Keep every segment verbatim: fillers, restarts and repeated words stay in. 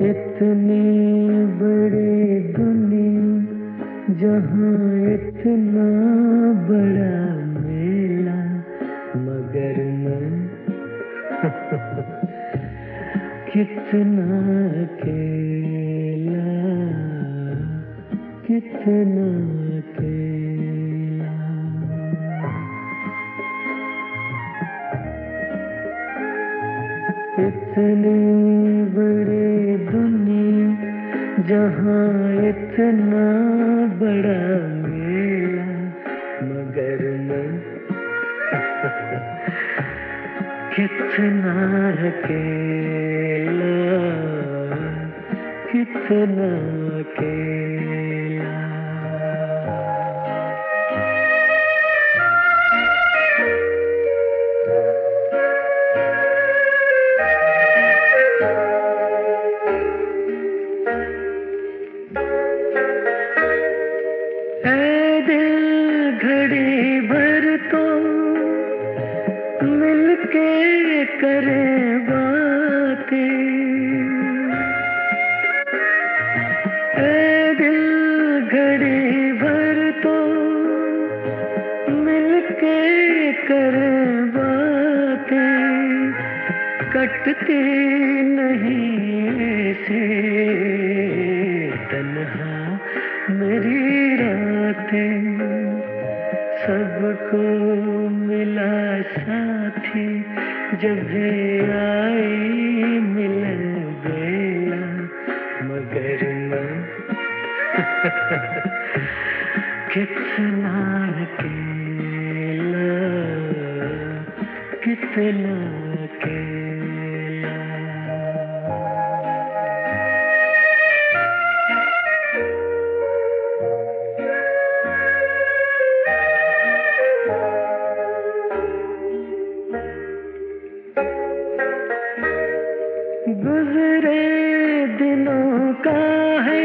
इतनी बड़ी दुनिया जहाँ इतना बड़ा मेला, मगर मैं कितना अकेला, कितना अकेला। इतनी बड़ी दुनिया जहाँ इतना बड़ा मेला, मगर मैं कितना अकेला, कितना अकेला। ऐ दिल घड़ी भर तो मिलके करे बातें, ऐ दिल घड़ी भर तो मिलके करे बातें, कटती नहीं ऐसे तन्हा मेरी रातें। सबको मिला साथी जब आई मिलन बेला, मगर मैं कितना अकेला, कितना अकेला। गुजरे दिनों का है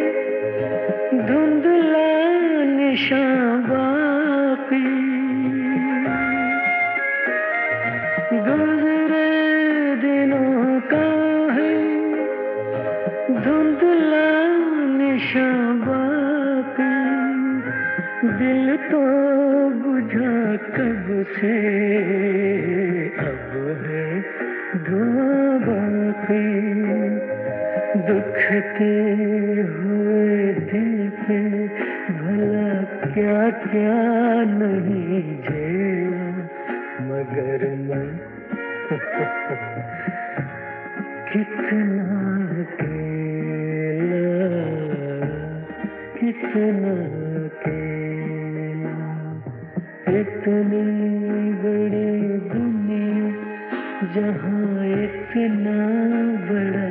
धुंधला निशान बाकी, गुजरे दिनों का है धुंधला निशान बाकी। दिल तो बुझा कब से, अब है धुआं बाकी। दुखते हुए दिल पे भला क्या क्या नहीं झेला, मगर मैं कितना अकेला, कितना अकेला। इतनी बड़ी दुनिया जहाँ इतना बड़ा